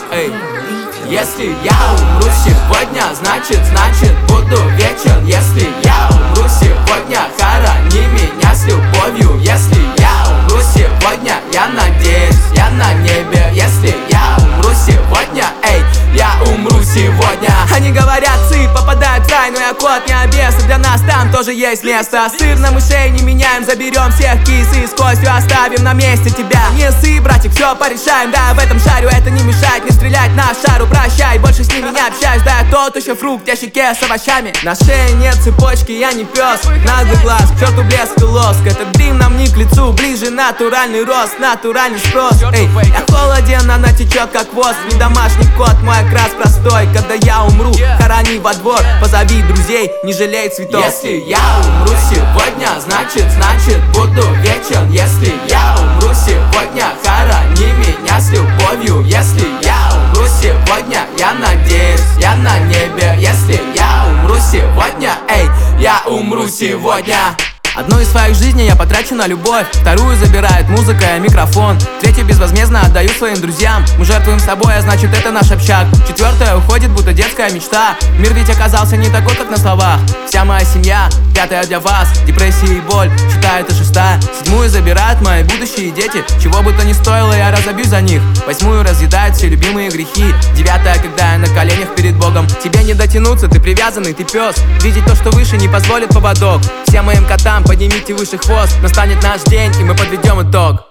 Эй. Если я умру сегодня, значит буду вечен. Если я умру сегодня, хорони меня с любовью. Если я умру сегодня, я надеюсь, я на небе. Если я умру сегодня, эй, я умру сегодня. Они говорят, цы попадают в рай, но я кот, не обес, и для нас там тоже есть место. Сыр на мышей не меняем, заберем всех кисы, с костью оставим на месте тебя. Не ссы, братик, все порешаем, да, в этом шарю. Это не мешает мне стрелять на шару. Прощай, больше с ними не общаюсь, да, я тот еще фрукт, я щеке с овощами. На шее нет цепочки, я не пес, наглый глаз, к черту блеск и лоск. Этот дым нам не к лицу, ближе натуральный рост, натуральный спрос. Эй, я холоден, она течет как воз. Не домашний кот, мой окрас простой. Когда я умру, хорони во двор, позови друзей, не жалей цветов. Если я умру сегодня, значит буду вечен. Если я умру сегодня, хорони меня с любовью. Если я умру сегодня, я надеюсь, я на небе. Если я умру сегодня, эй, я умру сегодня. Одну из своих жизней я потрачу на любовь, вторую забирает музыка и микрофон, третью безвозмездно отдаю своим друзьям. Мы жертвуем собой, а значит это наш общак. Четвертая уходит, будто детская мечта. Мир ведь оказался не такой, как на словах. Вся моя семья, пятая для вас. Депрессия и боль, считаю это шестая. Седьмую забирают мои будущие дети. Чего бы то ни стоило, я разобью за них. Восьмую разъедают все любимые грехи. Девятая, когда я на коленях перед Богом. Тебе не дотянуться, ты привязанный, ты пес. Видеть то, что выше, не позволит поводок. Всем моим котам поднимите выше хвост. Настанет наш день, и мы подведем итог.